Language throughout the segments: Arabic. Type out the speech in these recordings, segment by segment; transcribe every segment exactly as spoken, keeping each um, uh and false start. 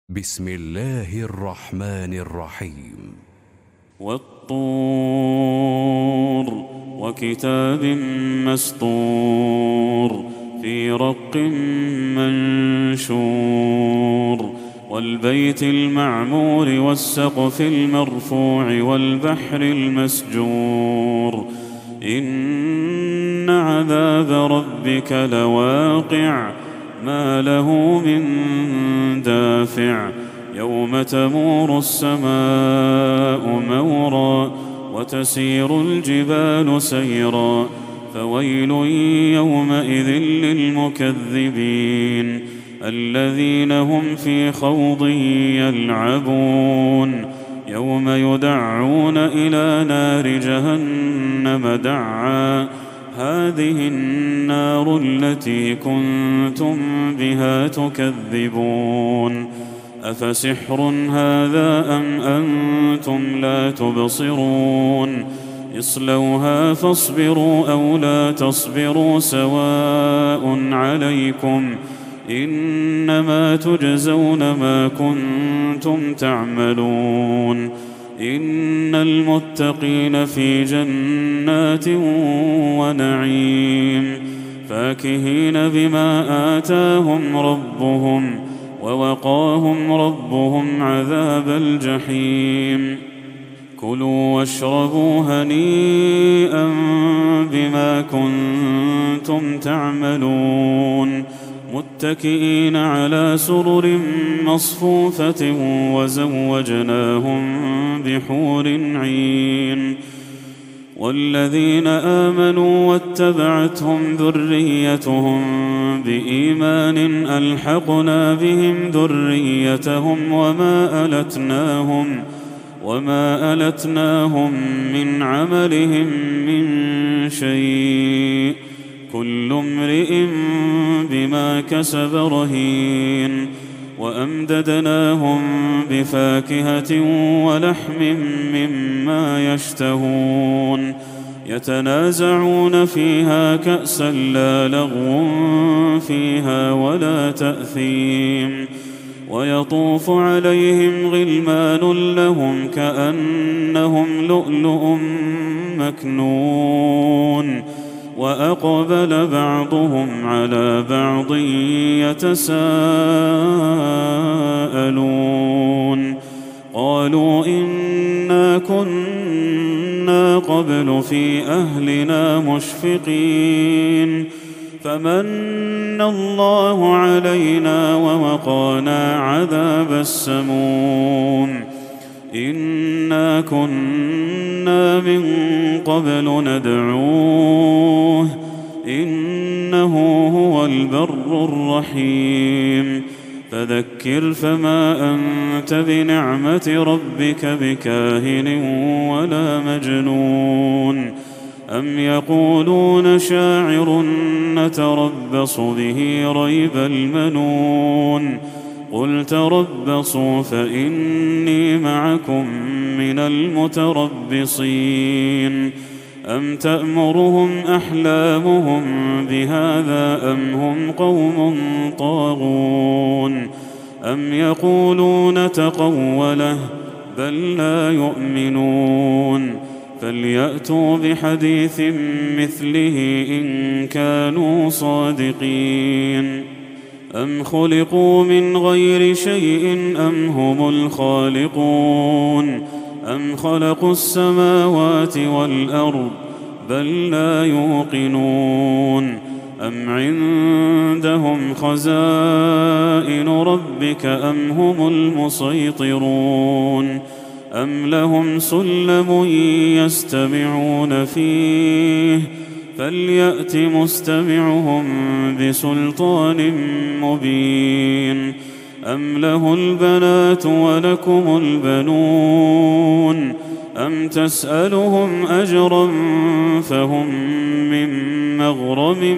بسم الله الرحمن الرحيم. والطور وكتاب مسطور في رق منشور والبيت المعمور والسقف المرفوع والبحر المسجور إن عذاب ربك لواقع ما له من دافع يوم تمور السماء مورا وتسير الجبال سيرا فويل يومئذ للمكذبين الذين هم في خوض يلعبون يوم يدعون إلى نار جهنم دعا هذه النار التي كنتم بها تكذبون أفسحر هذا أم أنتم لا تبصرون اصلوها فاصبروا أو لا تصبروا سواء عليكم إنما تجزون ما كنتم تعملون إن المتقين في جنات ونعيم فاكهين بما آتاهم ربهم ووقاهم ربهم عذاب الجحيم كلوا واشربوا هنيئا بما كنتم تعملون متكئين على سرر مصفوفة وزوجناهم بحور عين والذين آمنوا واتبعتهم ذريتهم بإيمان ألحقنا بهم ذريتهم وما ألتناهم وما ألتناهم من عملهم من شيء كل امرئ بما كسب رهين وأمددناهم بفاكهة ولحم مما يشتهون يتنازعون فيها كأسا لا لغو فيها ولا تأثيم ويطوف عليهم غلمان لهم كأنهم لؤلؤ مكنون وأقبل بعضهم على بعض يتساءلون قالوا إنا كنا قبل في أهلنا مشفقين فمن الله علينا ووقانا عذاب السموم إنا كنا من قبل ندعوه إنه هو البر الرحيم فذكر فما أنت بنعمة ربك بكاهن ولا مجنون أم يقولون شاعر نتربص به ريب المنون قل تربصوا فإني معكم من المتربصين أم تأمرهم أحلامهم بهذا أم هم قوم طاغون أم يقولون تقوله بل لا يؤمنون فليأتوا بحديث مثله إن كانوا صادقين أم خلقوا من غير شيء أم هم الخالقون أم خلقوا السماوات والأرض بل لا يوقنون أم عندهم خزائن ربك أم هم المسيطرون أم لهم سلم يستمعون فيه فليأت مستمعهم بسلطان مبين أم له البنات ولكم البنون أم تسألهم أجرا فهم من مغرم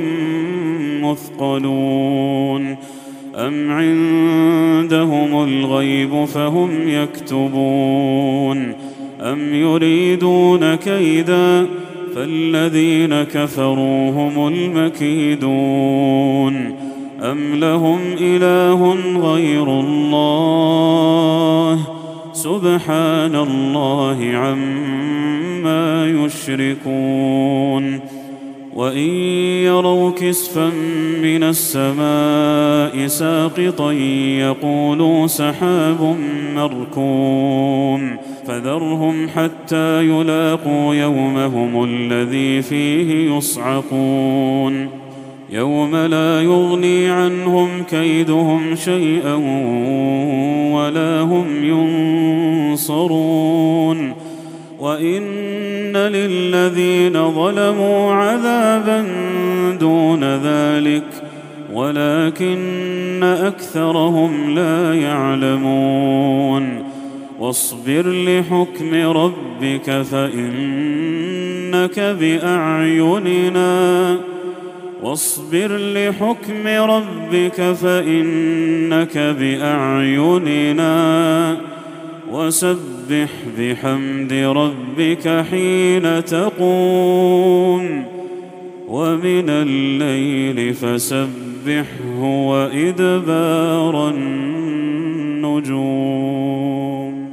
مثقلون أم عندهم الغيب فهم يكتبون أم يريدون كيدا فالذين كفروا هم المكيدون أم لهم إله غير الله سبحان الله عما يشركون وإن يروا كسفا من السماء ساقطا يقولوا سحاب مركوم فذرهم حتى يلاقوا يومهم الذي فيه يصعقون يوم لا يغني عنهم كيدهم شيئا ولا هم ينصرون وإن للذين ظلموا عذابا دون ذلك ولكن أكثرهم لا يعلمون واصبر لحكم ربك فإنك بأعيننا واصبر لحكم ربك فإنك بأعيننا وسبح بحمد ربك حين تقوم ومن الليل فسبحه وإدبار النجوم